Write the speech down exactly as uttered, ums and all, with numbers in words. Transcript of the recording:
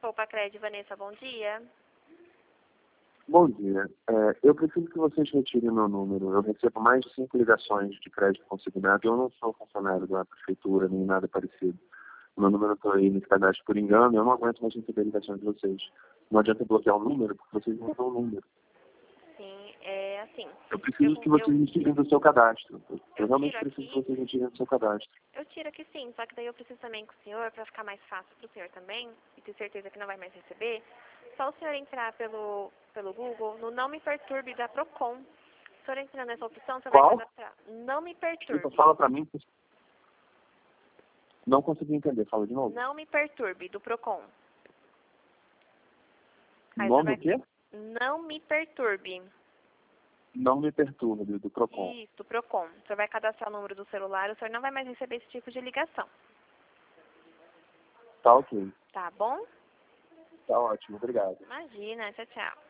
Poupa Crédito, Vanessa, bom dia. Bom dia. É, eu preciso que vocês retirem meu número. Eu recebo mais de cinco ligações de crédito consignado. Eu não sou funcionário da prefeitura, nem nada parecido. Meu número está aí nesse cadastro por engano. Eu não aguento mais receber ligações de vocês. Não adianta bloquear o número, porque vocês não dão o número. Sim, é assim. Eu preciso eu, que vocês eu, me tirem do seu cadastro. Eu, eu realmente tiro preciso aqui, que vocês me tirem do seu cadastro. eu tiro aqui sim, só que daí eu preciso também com o senhor, para ficar mais fácil para o senhor também, e ter certeza que não vai mais receber, só o senhor entrar pelo, pelo Google no Não Me Perturbe da Procon. O senhor entrando nessa opção, você Qual? vai cadastrar Não Me Desculpa, Perturbe. fala pra mim. Não consegui entender. Fala de novo. Não Me Perturbe, do Procon. O Aí você nome vai... o quê? Não Me Perturbe. Não me perturbe, do Procon. Isso, Procon. O senhor vai cadastrar o número do celular, o senhor não vai mais receber esse tipo de ligação. Tá ok. Tá bom? Tá ótimo. Obrigado. Imagina, tchau, tchau.